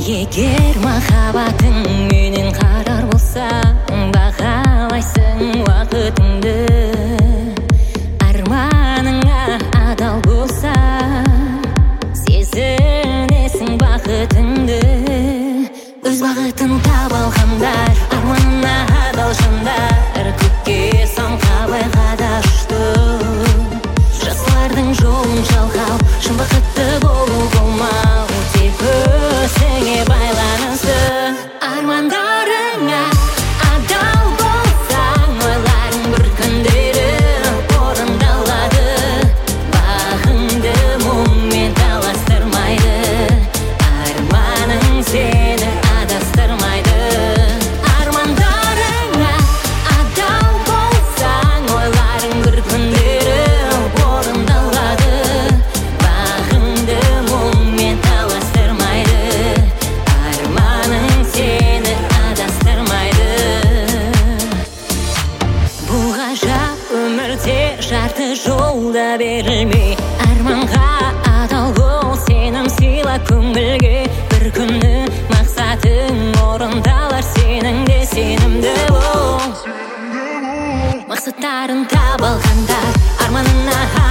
Егер махаббатың менен қарар болсаң, бағалайсың уақытыңды. Арманыңа адал болсаң, сезінесің бақытыңды. Өз бағытын таба алғандар, арманына адал жандар, көкке самғап айқада ұшты. Жастардың жолын жалғау, шын бақытты болу болмау, тек өзіңе байланысты. Армандарыңа адал болсаң, ойларың бір күндері орындалады. Бағыңды мұңмен таластырмайды, арманың сені адастырмайды. Армандарыңа адал болсаң, ойларың бір күндері орындалады. Бағыңды мұңмен таластырмайды, арманың сені адастырмайды. Бұл ғажап өмірде жарты жолда берілмей, арманға адал бол, сенім сыйла көңілге. Бір күні мақсатың орындалар, сенің де сенімді бол. Мақсаттарын таба алғандар, арманына